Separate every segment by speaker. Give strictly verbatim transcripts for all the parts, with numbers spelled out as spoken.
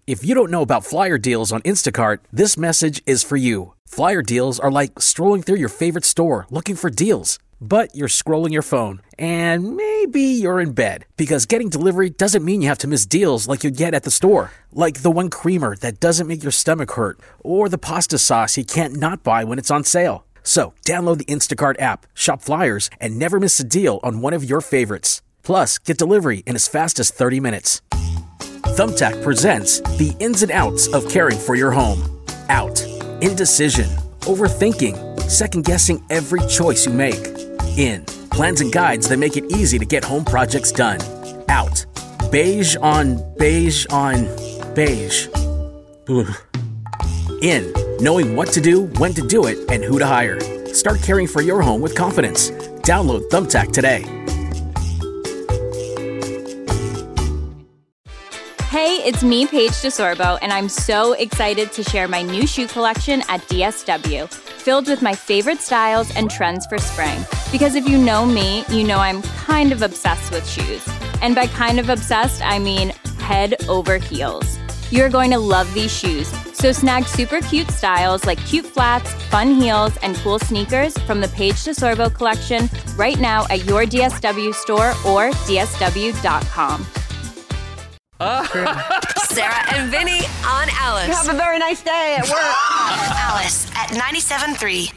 Speaker 1: If you don't know about flyer deals on Instacart, this message is for you. Flyer deals are like strolling through your favorite store looking for deals. But you're scrolling your phone, and maybe you're in bed, because getting delivery doesn't mean you have to miss deals like you get at the store. Like the one creamer that doesn't make your stomach hurt, or the pasta sauce you can't not buy when it's on sale. So, download the Instacart app, shop flyers, and never miss a deal on one of your favorites. Plus, get delivery in as fast as thirty minutes. Thumbtack presents the ins and outs of caring for your home. Out. Indecision. Overthinking. Second-guessing every choice you make. In. Plans and guides that make it easy to get home projects done. Out. Beige on beige on beige. Ugh. In. Knowing what to do, when to do it, and who to hire. Start caring for your home with confidence. Download Thumbtack today.
Speaker 2: Hey, it's me, Paige DeSorbo, and I'm so excited to share my new shoe collection at D S W, filled with my favorite styles and trends for spring. Because if you know me, you know I'm kind of obsessed with shoes. And by kind of obsessed, I mean head over heels. You're going to love these shoes, so snag super cute styles like cute flats, fun heels, and cool sneakers from the Paige DeSorbo collection right now at your D S W store or D S W dot com.
Speaker 3: Uh.
Speaker 4: Sarah and Vinny on Alice.
Speaker 5: Have a very nice day at work.
Speaker 4: Alice at ninety-seven point three.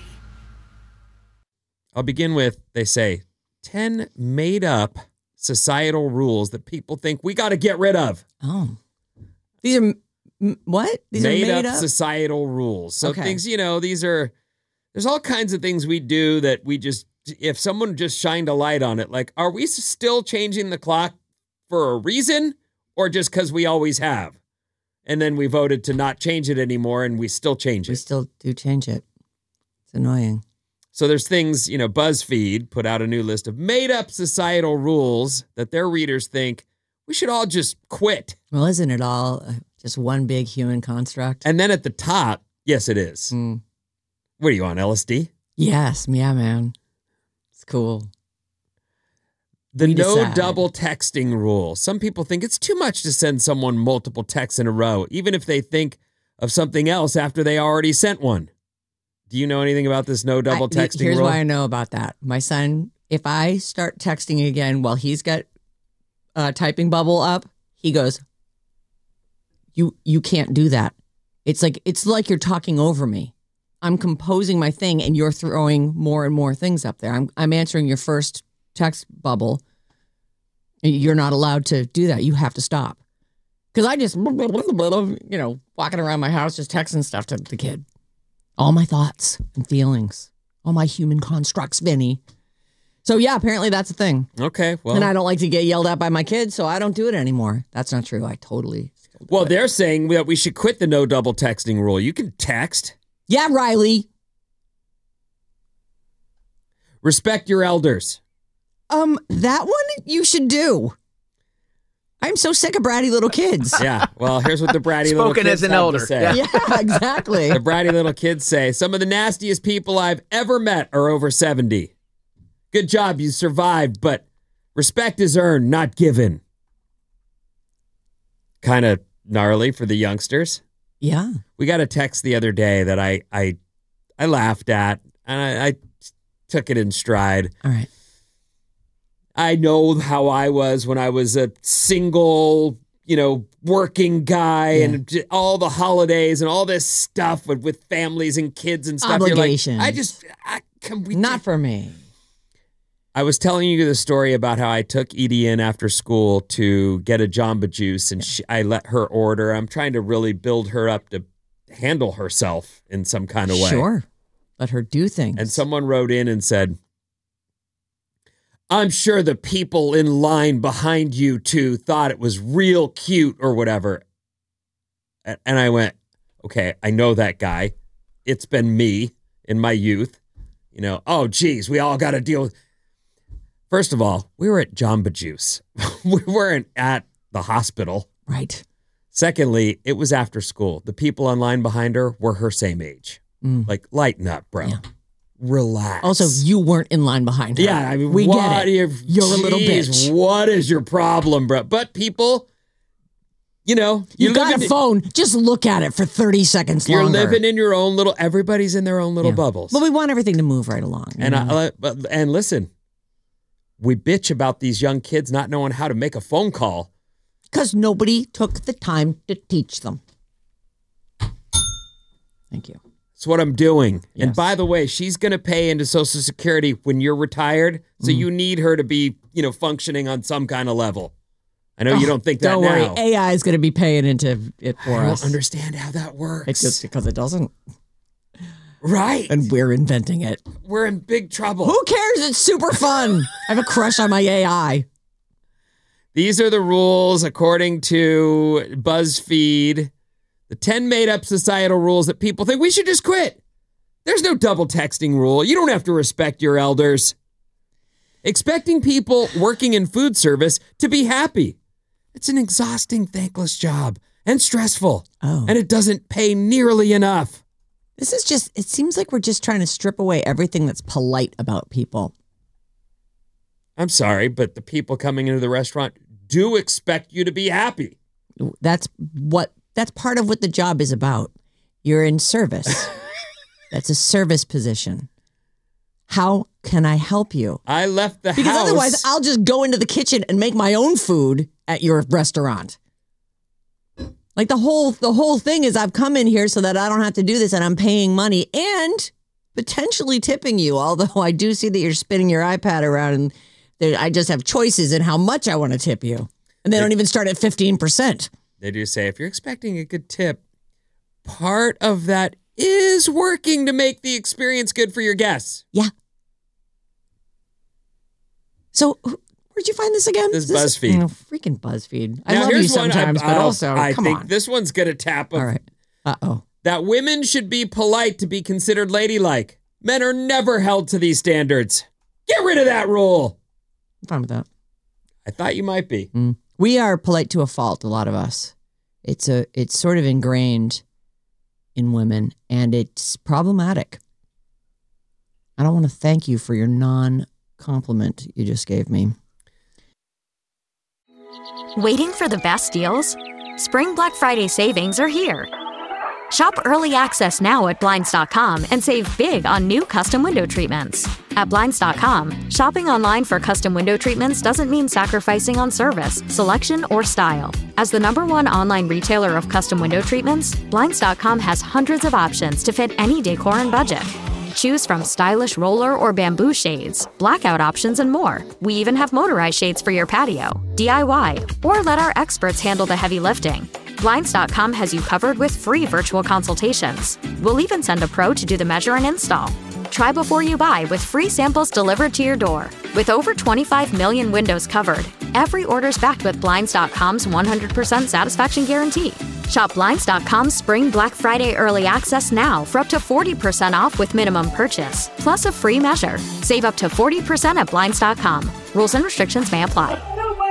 Speaker 3: I'll begin with, they say, ten made-up societal rules that people think we got to get rid of.
Speaker 5: Oh. These are, m- what? These
Speaker 3: made
Speaker 5: are made
Speaker 3: up,
Speaker 5: up
Speaker 3: societal rules. So
Speaker 5: okay.
Speaker 3: things, you know, these are, there's all kinds of things we do that we just, if someone just shined a light on it, like, are we still changing the clock for a reason? Or just because we always have. And then we voted to not change it anymore, and we still change it.
Speaker 5: We still do change it. It's annoying.
Speaker 3: So there's things, you know, BuzzFeed put out a new list of made-up societal rules that their readers think we should all just quit.
Speaker 5: Well, isn't it all just one big human construct?
Speaker 3: And then at the top, yes, it is.
Speaker 5: Mm.
Speaker 3: What are you on, L S D?
Speaker 5: Yes, yeah, man. It's cool.
Speaker 3: The
Speaker 5: We
Speaker 3: no
Speaker 5: decide.
Speaker 3: double texting rule. Some people think it's too much to send someone multiple texts in a row, even if they think of something else after they already sent one. Do you know anything about this no double
Speaker 5: I-
Speaker 3: texting
Speaker 5: Here's
Speaker 3: rule?
Speaker 5: why I know about that. My son, if I start texting again while he's got a typing bubble up, he goes, "You you can't do that. It's like it's like you're talking over me. I'm composing my thing and you're throwing more and more things up there. I'm I'm answering your first text bubble. You're not allowed to do that. You have to stop." Because I just, you know, walking around my house just texting stuff to the kid. All my thoughts and feelings. All my human constructs, Vinny. So, yeah, apparently that's a thing.
Speaker 3: Okay, well.
Speaker 5: And I don't like to get yelled at by my kids, so I don't do it anymore. That's not true. I totally.
Speaker 3: Well, they're saying that we should quit the no double texting rule. You can text.
Speaker 5: Yeah, Riley.
Speaker 3: Respect your elders.
Speaker 5: Um, that one you should do. I'm so sick of bratty little kids.
Speaker 3: Yeah, well, here's what the bratty little
Speaker 1: Spoken
Speaker 3: kids
Speaker 1: as an
Speaker 3: have
Speaker 1: elder.
Speaker 3: to say.
Speaker 1: Yeah.
Speaker 5: Yeah, exactly.
Speaker 3: The bratty little kids say, some of the nastiest people I've ever met are over seventy. Good job, you survived, but respect is earned, not given. Kind of gnarly for the youngsters.
Speaker 5: Yeah.
Speaker 3: We got a text the other day that I I, I laughed at, and I, I took it in stride.
Speaker 5: All right.
Speaker 3: I know how I was when I was a single, you know, working guy
Speaker 5: Yeah.
Speaker 3: and j- all the holidays and all this stuff with, with families and kids and stuff. You're like,
Speaker 5: Obligations.
Speaker 3: I just, I, can we
Speaker 5: Not
Speaker 3: just-
Speaker 5: for me.
Speaker 3: I was telling you the story about how I took Edie in after school to get a Jamba Juice, and she, I let her order. I'm trying to really build her up to handle herself in some kind of way.
Speaker 5: Sure. Let her do things.
Speaker 3: And someone wrote in and said, I'm sure the people in line behind you two thought it was real cute or whatever. And and I went, okay, I know that guy. It's been me in my youth. You know, oh, geez, we all got to deal with. First of all, we were at Jamba Juice. We weren't at the hospital.
Speaker 5: Right.
Speaker 3: Secondly, it was after school. The people in line behind her were her same age.
Speaker 5: Mm.
Speaker 3: Like, lighten up, bro.
Speaker 5: Yeah.
Speaker 3: Relax.
Speaker 5: Also, you weren't in line behind her.
Speaker 3: Yeah, I mean,
Speaker 5: we
Speaker 3: what
Speaker 5: get it.
Speaker 3: Are you,
Speaker 5: You're a little
Speaker 3: geez,
Speaker 5: bitch.
Speaker 3: What is your problem, bro? But people, you know,
Speaker 5: You
Speaker 3: you're
Speaker 5: got a
Speaker 3: living-
Speaker 5: phone. Just look at it for thirty seconds
Speaker 3: You're
Speaker 5: longer.
Speaker 3: living in your own little, everybody's in their own little
Speaker 5: Yeah.
Speaker 3: bubbles.
Speaker 5: But we want everything to move right along. you
Speaker 3: And
Speaker 5: know?
Speaker 3: I, but- and listen, we bitch about these young kids not knowing how to make a phone call.
Speaker 5: Because nobody took the time to teach them. Thank you.
Speaker 3: That's what I'm doing. And
Speaker 5: Yes.
Speaker 3: by the way, she's going to pay into Social Security when you're retired. So
Speaker 5: Mm-hmm.
Speaker 3: you need her to be, you know, functioning on some kind of level. I know you don't think that
Speaker 5: Don't
Speaker 3: now.
Speaker 5: worry. A I is going to be paying into it for
Speaker 3: I
Speaker 5: us.
Speaker 3: don't understand how that works.
Speaker 5: It's just because it doesn't.
Speaker 3: right.
Speaker 5: And we're inventing it.
Speaker 3: We're in big trouble.
Speaker 5: Who cares? It's super fun. I have a crush on my A I.
Speaker 3: These are the rules according to BuzzFeed. The ten made-up societal rules that people think we should just quit. There's no double texting rule. You don't have to respect your elders. Expecting people working in food service to be happy. It's an exhausting, thankless job and stressful.
Speaker 5: Oh.
Speaker 3: And it doesn't pay nearly enough.
Speaker 5: This is just, it seems like we're just trying to strip away everything that's polite about people.
Speaker 3: I'm sorry, but the people coming into the restaurant do expect you to be happy.
Speaker 5: That's what, that's part of what the job is about. You're in service. That's a service position. How can I help you?
Speaker 3: I left the
Speaker 5: Because
Speaker 3: house.
Speaker 5: otherwise, I'll just go into the kitchen and make my own food at your restaurant. Like the whole the whole thing is I've come in here so that I don't have to do this, and I'm paying money and potentially tipping you. Although I do see that you're spinning your iPad around, and there, I just have choices in how much I want to tip you, and they don't even start at fifteen percent.
Speaker 3: They do say if you're expecting a good tip, part of that is working to make the experience good for your guests.
Speaker 5: Yeah. So wh- where'd you find this again?
Speaker 3: This is BuzzFeed.
Speaker 5: Oh, freaking BuzzFeed. I
Speaker 3: Now,
Speaker 5: love you
Speaker 3: here's one I-
Speaker 5: sometimes, but
Speaker 3: I'll-
Speaker 5: also,
Speaker 3: I
Speaker 5: come
Speaker 3: think
Speaker 5: on.
Speaker 3: this one's going to tap a-
Speaker 5: All right. Uh-oh.
Speaker 3: that women should be polite to be considered ladylike. Men are never held to these standards. Get rid of that rule.
Speaker 5: I'm fine with that.
Speaker 3: I thought you might be.
Speaker 5: Mm. We are polite to a fault, a lot of us. It's a it's sort of ingrained in women, and it's problematic. I don't want to thank you for your non-compliment you just gave me.
Speaker 6: Waiting for the best deals? Spring Black Friday savings are here. Shop early access now at Blinds dot com and save big on new custom window treatments. At Blinds dot com, shopping online for custom window treatments doesn't mean sacrificing on service, selection, or style. As the number one online retailer of custom window treatments, Blinds dot com has hundreds of options to fit any decor and budget. Choose from stylish roller or bamboo shades, blackout options, and more. We even have motorized shades for your patio, D I Y, or let our experts handle the heavy lifting. Blinds dot com has you covered with free virtual consultations. We'll even send a pro to do the measure and install. Try before you buy with free samples delivered to your door. With over twenty-five million windows covered, every order's backed with Blinds dot com's one hundred percent satisfaction guarantee. Shop Blinds dot com's Spring Black Friday Early Access now for up to forty percent off with minimum purchase, plus a free measure. Save up to forty percent at Blinds dot com. Rules and restrictions may apply.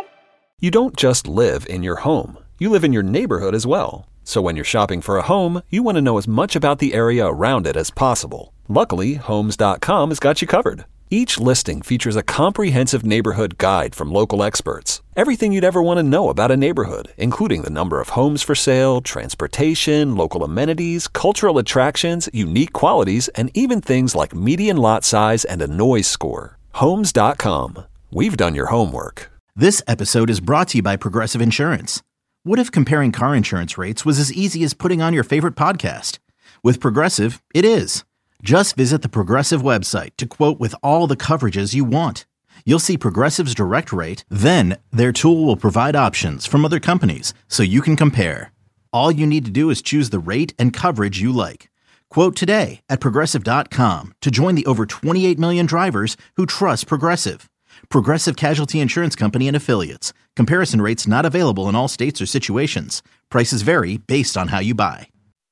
Speaker 7: You don't just live in your home. You live in your neighborhood as well. So when you're shopping for a home, you want to know as much about the area around it as possible. Luckily, Homes dot com has got you covered. Each listing features a comprehensive neighborhood guide from local experts. Everything you'd ever want to know about a neighborhood, including the number of homes for sale, transportation, local amenities, cultural attractions, unique qualities, and even things like median lot size and a noise score. Homes dot com. We've done your homework.
Speaker 8: This episode is brought to you by Progressive Insurance. What if comparing car insurance rates was as easy as putting on your favorite podcast? With Progressive, it is. Just visit the Progressive website to quote with all the coverages you want. You'll see Progressive's direct rate, then their tool will provide options from other companies so you can compare. All you need to do is choose the rate and coverage you like. Quote today at Progressive dot com to join the over twenty-eight million drivers who trust Progressive. Progressive Casualty Insurance Company and Affiliates. Comparison rates not available in all states or situations. Prices vary based on how you buy.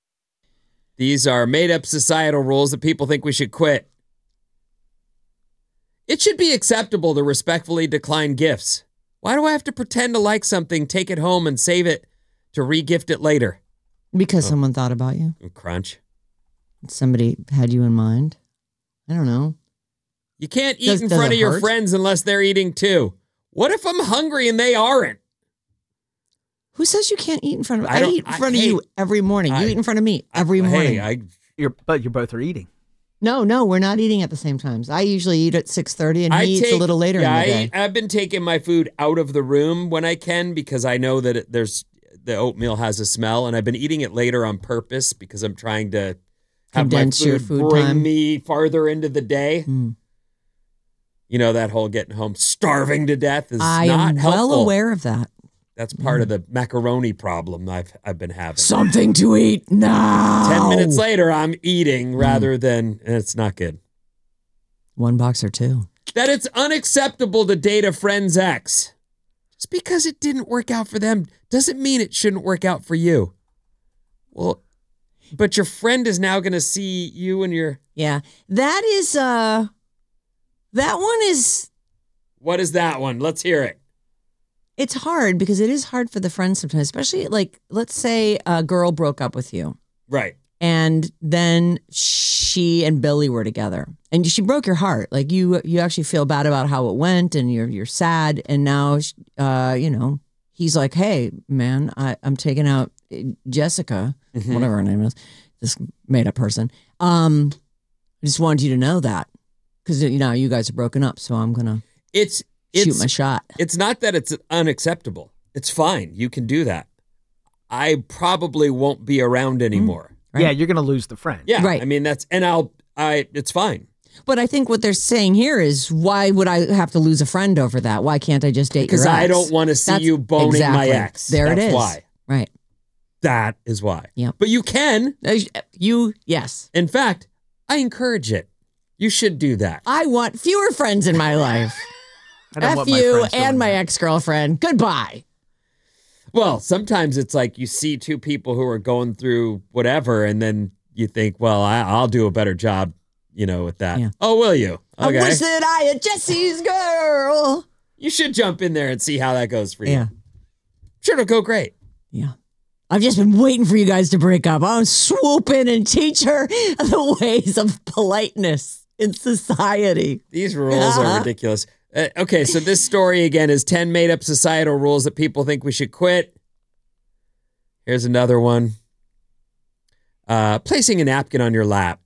Speaker 3: These are made-up societal rules that people think we should quit. It should be acceptable to respectfully decline gifts. Why do I have to pretend to like something, take it home, and save it to re-gift it later?
Speaker 5: Because oh. someone thought about you.
Speaker 3: Crunch.
Speaker 5: Somebody had you in mind. I don't know.
Speaker 3: You can't eat
Speaker 5: Does,
Speaker 3: in
Speaker 5: does
Speaker 3: front of your
Speaker 5: hurt?
Speaker 3: friends unless they're eating too. What if I'm hungry and they aren't?
Speaker 5: Who says you can't eat in front of
Speaker 3: I
Speaker 5: I,
Speaker 3: don't-
Speaker 5: eat in
Speaker 3: I-
Speaker 5: front of
Speaker 3: hey,
Speaker 5: you every morning.
Speaker 3: I-
Speaker 5: you eat in front of me every
Speaker 3: I,
Speaker 5: morning.
Speaker 3: Hey, I
Speaker 9: You're, but you both are eating.
Speaker 5: no, no, we're not eating at the same times. I usually eat at six thirty and he
Speaker 3: I
Speaker 5: eats
Speaker 3: take,
Speaker 5: a little later
Speaker 3: yeah,
Speaker 5: in the
Speaker 3: I
Speaker 5: day.
Speaker 3: eat- I've been taking my food out of the room when I can because I know that it, there's the oatmeal has a smell, and I've been eating it later on purpose because I'm trying to have
Speaker 5: Condense
Speaker 3: my food,
Speaker 5: your food
Speaker 3: bring
Speaker 5: time.
Speaker 3: me farther into the day.
Speaker 5: Mm.
Speaker 3: You know, that whole getting home starving to death is
Speaker 5: I
Speaker 3: not
Speaker 5: am
Speaker 3: helpful.
Speaker 5: well aware of that.
Speaker 3: That's part of the macaroni problem I've I've been having.
Speaker 5: Something to eat now.
Speaker 3: Ten minutes later, I'm eating rather than and it's not good.
Speaker 5: One box or two.
Speaker 3: That it's unacceptable to date a friend's ex. Just because it didn't work out for them doesn't mean it shouldn't work out for you. Well, but your friend is now going to see you and your.
Speaker 5: Yeah, that is. uh That one is.
Speaker 3: What is that one? Let's hear it.
Speaker 5: It's hard because it is hard for the friends sometimes, especially like let's say a girl broke up with you.
Speaker 3: Right.
Speaker 5: And then she and Billy were together, and she broke your heart. Like you, you actually feel bad about how it went, and you're you're sad. And now, uh, you know, he's like, "Hey, man, I, I'm taking out Jessica,
Speaker 3: Mhm.
Speaker 5: whatever her name is, this made up person. Um, I just wanted you to know that because you know you guys are broken up, so I'm gonna
Speaker 3: It's
Speaker 5: shoot
Speaker 3: it's
Speaker 5: my shot."
Speaker 3: it's not that it's unacceptable. It's fine. You can do that. I probably won't be around anymore.
Speaker 5: Right.
Speaker 9: Yeah, you're going to lose the friend.
Speaker 3: Yeah.
Speaker 5: Right.
Speaker 3: I mean that's and I'll I it's fine.
Speaker 5: But I think what they're saying here is, why would I have to lose a friend over that? Why can't I just date
Speaker 3: Because
Speaker 5: your ex?
Speaker 3: I don't want to see
Speaker 5: That's-
Speaker 3: you boning
Speaker 5: exactly.
Speaker 3: my ex.
Speaker 5: There
Speaker 3: That's
Speaker 5: it is.
Speaker 3: why.
Speaker 5: Right.
Speaker 3: That is why.
Speaker 5: Yep.
Speaker 3: But you can.
Speaker 5: Uh, You, yes.
Speaker 3: In fact, I encourage it. You should do that.
Speaker 5: I want fewer friends in my life.
Speaker 9: I don't
Speaker 5: F
Speaker 9: want my
Speaker 5: you
Speaker 9: friends doing
Speaker 5: and my
Speaker 9: that.
Speaker 5: ex-girlfriend. Goodbye.
Speaker 3: Well, sometimes it's like you see two people who are going through whatever, and then you think, well, I, I'll do a better job, you know, with that.
Speaker 5: Yeah.
Speaker 3: Oh, will you? Okay.
Speaker 5: I wish that I had Jesse's girl.
Speaker 3: You should jump in there and see how that goes for you.
Speaker 5: Yeah.
Speaker 3: Sure, it'll go great.
Speaker 5: Yeah. I've just been waiting for you guys to break up. I'll swoop in and teach her the ways of politeness in society.
Speaker 3: These rules are ridiculous. Uh, okay, so this story again is ten made up societal rules that people think we should quit. Here's another one. Uh, placing a napkin on your lap.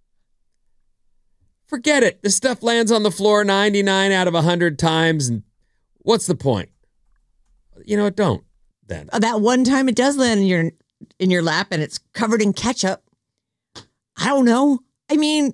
Speaker 3: Forget it. This stuff lands on the floor ninety-nine out of one hundred times. And what's the point? You know what? Don't then.
Speaker 5: Uh, That one time it does land in your in your lap and it's covered in ketchup. I don't know. I mean,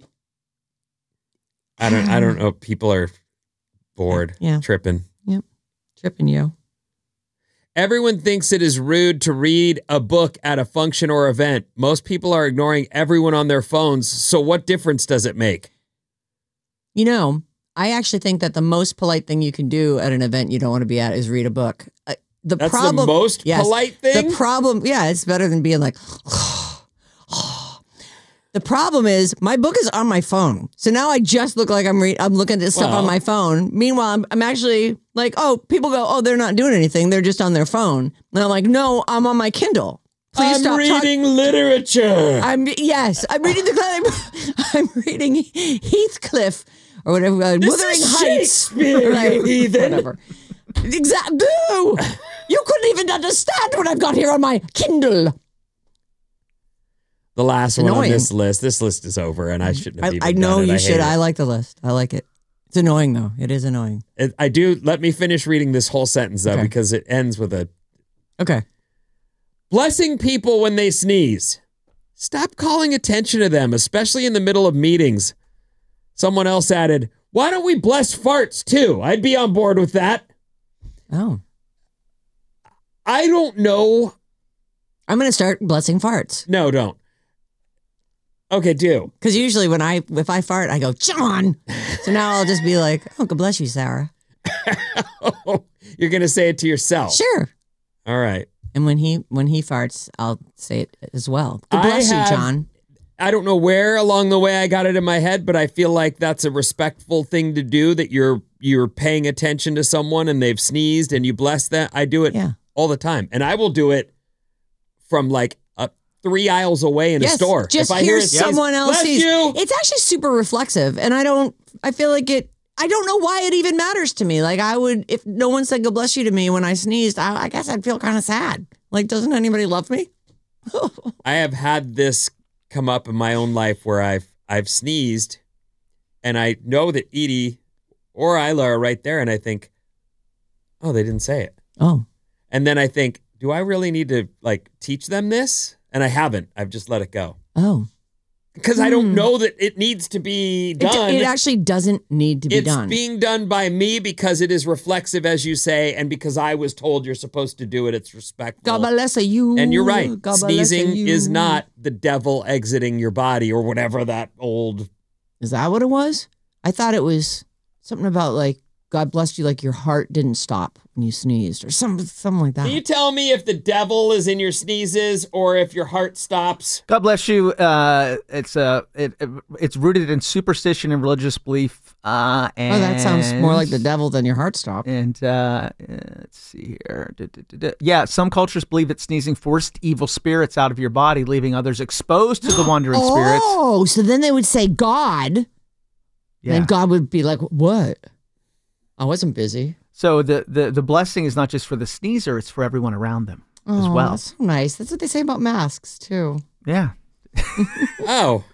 Speaker 3: I don't I don't know. People are bored,
Speaker 5: Yeah.
Speaker 3: tripping.
Speaker 5: tripping you.
Speaker 3: Everyone thinks it is rude to read a book at a function or event. Most people are ignoring everyone on their phones. So what difference does it make?
Speaker 5: You know, I actually think that the most polite thing you can do at an event you don't want to be at is read a book. Uh, the
Speaker 3: That's
Speaker 5: problem,
Speaker 3: the most
Speaker 5: yes,
Speaker 3: polite thing?
Speaker 5: The problem, yeah, it's better than being like. The problem is my book is on my phone, so now I just look like I'm re- I'm looking at stuff
Speaker 3: Well-
Speaker 5: on my phone. Meanwhile, I'm, I'm actually like, oh, people go, oh, they're not doing anything; they're just on their phone. And I'm like, no, I'm on my Kindle. Please
Speaker 3: I'm
Speaker 5: stop talk-
Speaker 3: reading literature.
Speaker 5: I'm yes, I'm reading the. I'm reading Heathcliff or whatever. Uh,
Speaker 3: This
Speaker 5: Wuthering
Speaker 3: is
Speaker 5: Heights.
Speaker 3: Shakespeare, you heathen.
Speaker 5: Whatever. Exactly. No, you couldn't even understand what I've got here on my Kindle.
Speaker 3: The last
Speaker 5: It's
Speaker 3: one on
Speaker 5: annoying.
Speaker 3: this list. This list is over, and I shouldn't have
Speaker 5: I,
Speaker 3: even
Speaker 5: I know
Speaker 3: done it.
Speaker 5: you
Speaker 3: I
Speaker 5: should.
Speaker 3: hate
Speaker 5: I
Speaker 3: it.
Speaker 5: like the list. I like it. It's annoying though. It is annoying.
Speaker 3: It- I do. Let me finish reading this whole sentence though,
Speaker 5: Okay.
Speaker 3: because it ends with a
Speaker 5: Okay.
Speaker 3: blessing people when they sneeze. Stop calling attention to them, especially in the middle of meetings. Someone else added, "Why don't we bless farts too? I'd be on board with that."
Speaker 5: Oh,
Speaker 3: I don't know.
Speaker 5: I'm gonna start blessing farts
Speaker 3: No, don't. Okay, do.
Speaker 5: because usually when I if I fart, I go John. So now I'll just be like, oh, God bless you, Sarah.
Speaker 3: You're gonna say it to yourself.
Speaker 5: Sure.
Speaker 3: All right.
Speaker 5: And when he when he farts, I'll say it as well. God
Speaker 3: I
Speaker 5: bless
Speaker 3: have-
Speaker 5: you, John.
Speaker 3: I don't know where along the way I got it in my head, but I feel like that's a respectful thing to do, that you're you're paying attention to someone and they've sneezed and you bless them. I do it
Speaker 5: Yeah.
Speaker 3: all the time. And I will do it from like uh, three aisles away in
Speaker 5: Yes,
Speaker 3: a store.
Speaker 5: just
Speaker 3: if I
Speaker 5: hear
Speaker 3: hear it,
Speaker 5: someone else
Speaker 3: bless
Speaker 5: sneeze.
Speaker 3: you.
Speaker 5: It's actually super reflexive, and I don't. I feel like it. I don't know why it even matters to me. Like I would, if no one said God bless you to me when I sneezed, I, I guess I'd feel kind of sad. Like, doesn't anybody love me?
Speaker 3: I have had this come up in my own life where I've I've sneezed, and I know that Edie or Isla are right there, and I think, oh, they didn't say it.
Speaker 5: Oh.
Speaker 3: And then I think, do I really need to like teach them this? And I haven't. I've just let it go.
Speaker 5: Oh.
Speaker 3: Because I don't know that it needs to be done.
Speaker 5: It, it actually doesn't need to be
Speaker 3: it's
Speaker 5: done.
Speaker 3: It's being done by me because it is reflexive, as you say, and because I was told you're supposed to do it. It's respectful.
Speaker 5: God bless you.
Speaker 3: And you're right.
Speaker 5: God
Speaker 3: Sneezing
Speaker 5: you.
Speaker 3: is not the devil exiting your body or whatever that old...
Speaker 5: Is that what it was? I thought it was something about like, God bless you, like your heart didn't stop when you sneezed or something, something like that.
Speaker 3: Can you tell me if the devil is in your sneezes or if your heart stops?
Speaker 9: God bless you. Uh, it's uh, it, it it's rooted in superstition and religious belief. Uh, and,
Speaker 5: oh, that sounds more like the devil than your heart stop.
Speaker 9: And uh, let's see here. Da, da, da, da. Yeah, some cultures believe that sneezing forced evil spirits out of your body, leaving others exposed to the wandering
Speaker 5: oh,
Speaker 9: spirits.
Speaker 5: Oh, so then they would say God. Yeah. And God would be like, what? I wasn't busy.
Speaker 9: So the, the, the blessing is not just for the sneezer, it's for everyone around them
Speaker 5: oh,
Speaker 9: as well.
Speaker 5: That's so nice. That's what they say about masks, too.
Speaker 9: Yeah.
Speaker 3: Oh.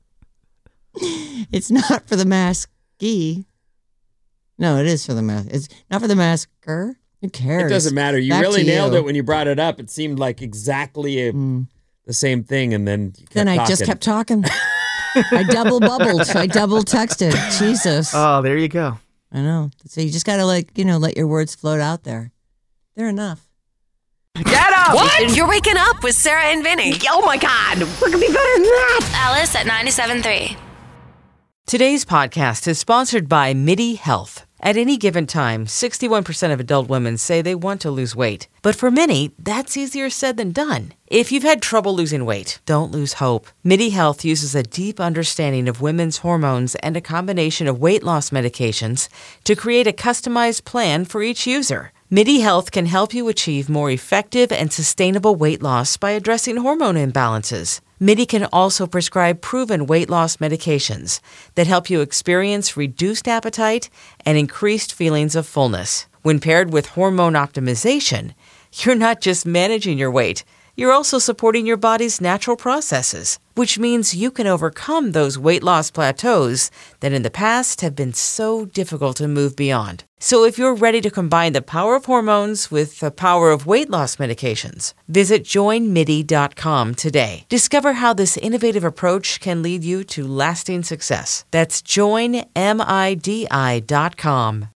Speaker 5: It's not for the maskee. No, it is for the mask. It's not for the masker. Who cares?
Speaker 3: It doesn't matter. You
Speaker 5: Back
Speaker 3: really nailed
Speaker 5: you.
Speaker 3: it when you brought it up. It seemed like exactly a, mm. the same thing, and then you kept
Speaker 5: Then I
Speaker 3: talking.
Speaker 5: just kept talking. I double bubbled. I double texted. Jesus.
Speaker 9: Oh, there you go.
Speaker 5: I know. So you just got to like, you know, let your words float out there. They're enough.
Speaker 4: Get up! What? You're waking up with Sarah and Vinny.
Speaker 10: Oh my God. What could be better than that?
Speaker 4: Alice at ninety-seven point three.
Speaker 11: Today's podcast is sponsored by MIDI Health. At any given time, sixty-one percent of adult women say they want to lose weight. But for many, that's easier said than done. If you've had trouble losing weight, don't lose hope. MIDI Health uses a deep understanding of women's hormones and a combination of weight loss medications to create a customized plan for each user. MIDI Health can help you achieve more effective and sustainable weight loss by addressing hormone imbalances. MIDI can also prescribe proven weight loss medications that help you experience reduced appetite and increased feelings of fullness. When paired with hormone optimization, you're not just managing your weight, you're also supporting your body's natural processes, which means you can overcome those weight loss plateaus that in the past have been so difficult to move beyond. So if you're ready to combine the power of hormones with the power of weight loss medications, visit join midi dot com today. Discover how this innovative approach can lead you to lasting success. That's join midi dot com.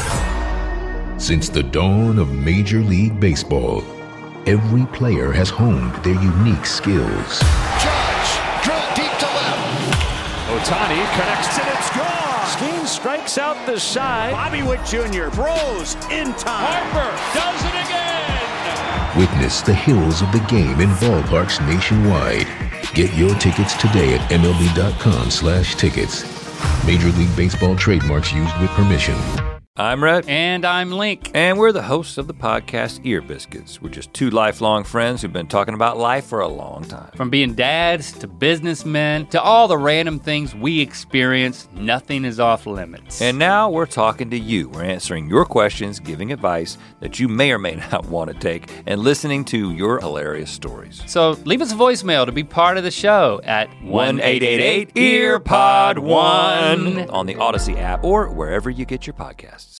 Speaker 12: Since the dawn of Major League Baseball, every player has honed their unique skills.
Speaker 13: Judge, drill deep to left.
Speaker 14: Ohtani connects and it's gone. Skeen strikes out the side.
Speaker 15: Bobby Witt Junior throws in time.
Speaker 14: Harper does it again.
Speaker 12: Witness the heroes of the game in ballparks nationwide. Get your tickets today at M L B dot com slash tickets. Major League Baseball trademarks used with permission.
Speaker 16: I'm Rhett.
Speaker 17: And I'm Link.
Speaker 16: And we're the hosts of the podcast Ear Biscuits. We're just two lifelong friends who've been talking about life for a long time.
Speaker 17: From being dads to businessmen to all the random things we experience, nothing is off limits.
Speaker 16: And now we're talking to you. We're answering your questions, giving advice that you may or may not want to take, and listening to your hilarious stories.
Speaker 17: So leave us a voicemail to be part of the show at
Speaker 16: one eight eight eight, E A R P O D one on the Odyssey app or wherever you get your podcasts.